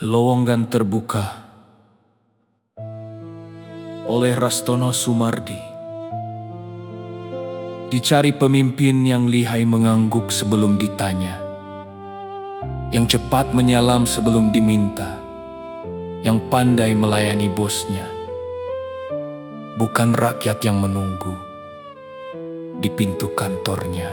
Lowongan terbuka oleh Rastono Sumardi. Dicari pemimpin yang lihai mengangguk sebelum ditanya, yang cepat menyalam sebelum diminta, yang pandai melayani bosnya. Bukan rakyat yang menunggu di pintu kantornya.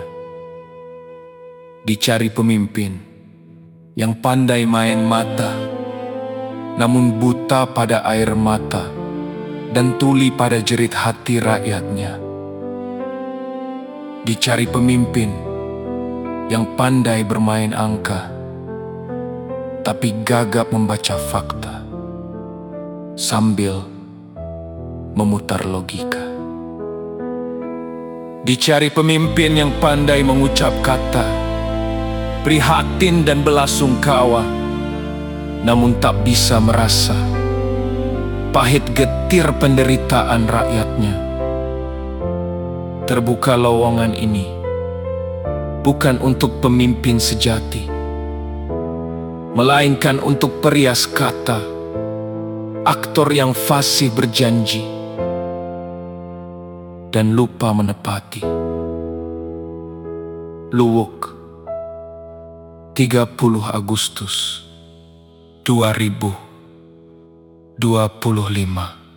Dicari pemimpin yang pandai main mata, namun buta pada air mata dan tuli pada jerit hati rakyatnya. Dicari pemimpin yang pandai bermain angka, tapi gagap membaca fakta sambil memutar logika. Dicari pemimpin yang pandai mengucap kata prihatin dan belasungkawa, namun tak bisa merasa pahit getir penderitaan rakyatnya. Terbuka lowongan ini bukan untuk pemimpin sejati, melainkan untuk perias kata, aktor yang fasih berjanji dan lupa menepati. Luwuk, 30 Agustus 2025.